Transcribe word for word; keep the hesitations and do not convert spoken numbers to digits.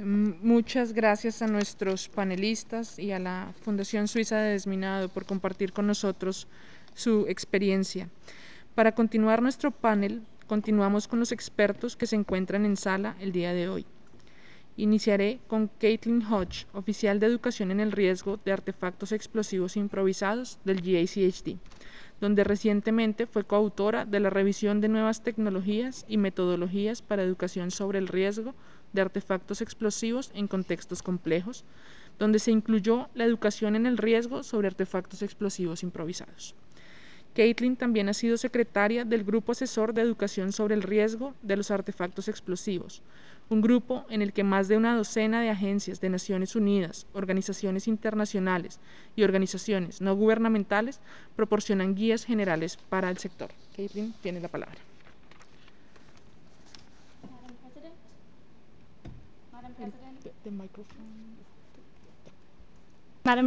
Muchas gracias a nuestros panelistas y a la Fundación Suiza de Desminado por compartir con nosotros su experiencia. Para continuar nuestro panel, continuamos con los expertos que se encuentran en sala el día de hoy. Iniciaré con Caitlin Hodge, oficial de Educación en el Riesgo de Artefactos Explosivos Improvisados del G A C H D, donde recientemente fue coautora de la revisión de nuevas tecnologías y metodologías para educación sobre el riesgo de artefactos explosivos en contextos complejos, donde se incluyó la educación en el riesgo sobre artefactos explosivos improvisados. Caitlin también ha sido secretaria del Grupo Asesor de Educación sobre el Riesgo de los Artefactos Explosivos, un grupo en el que más de una docena de agencias de Naciones Unidas, organizaciones internacionales y organizaciones no gubernamentales proporcionan guías generales para el sector. Caitlin, tiene la palabra. Madam President, Madam President, the, the microphone.